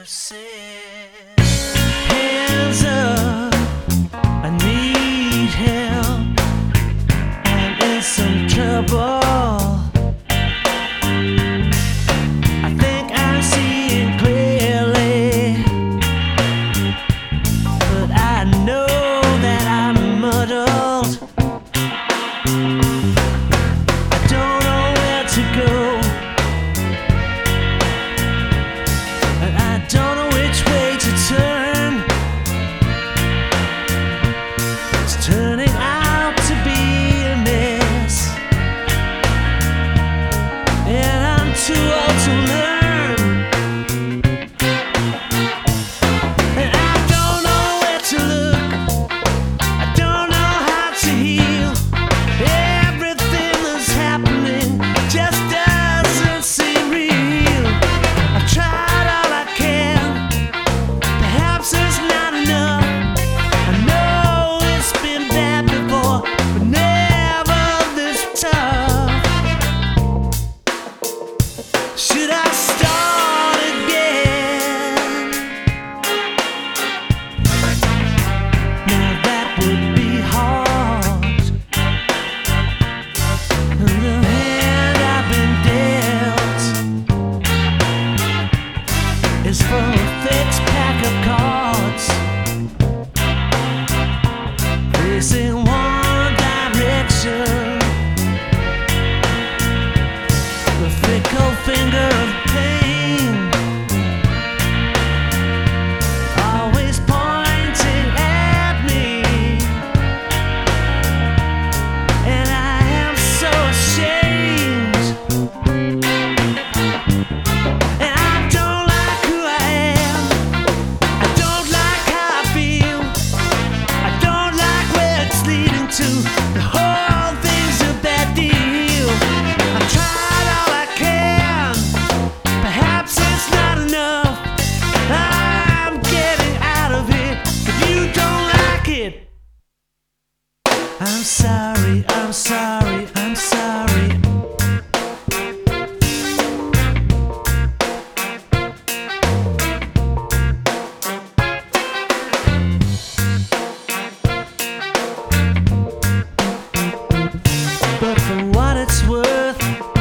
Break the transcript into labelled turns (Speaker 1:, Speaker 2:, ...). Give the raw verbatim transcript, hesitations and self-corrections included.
Speaker 1: never said. Hands up, I need help. I'm in some trouble. I think I'm seeing clearly, but I know that I'm muddled. I don't know where to go, and I don't know which way to turn. It's turning out to be a mess, and I'm too old to learn. And I don't know where to look, I don't know how to heal. Everything that's happening just doesn't seem real. I've tried all I can, perhaps it's not enough. I know it's been bad before, but never this tough. Should I start again? Now that would be hard. And the hand I've been dealt is for a fixed pack of cards, facing one direction. The fickle finger of pain, always pointing at me, and I am so ashamed. And I don't like who I am, I don't like how I feel, I don't like where it's leading to. The whole thing's a bad deal. I've tried all I can, perhaps it's not enough. I'm getting out of here, if you don't like it. I'm sorry, I'm sorry, I'm sorry. But for what it's worth,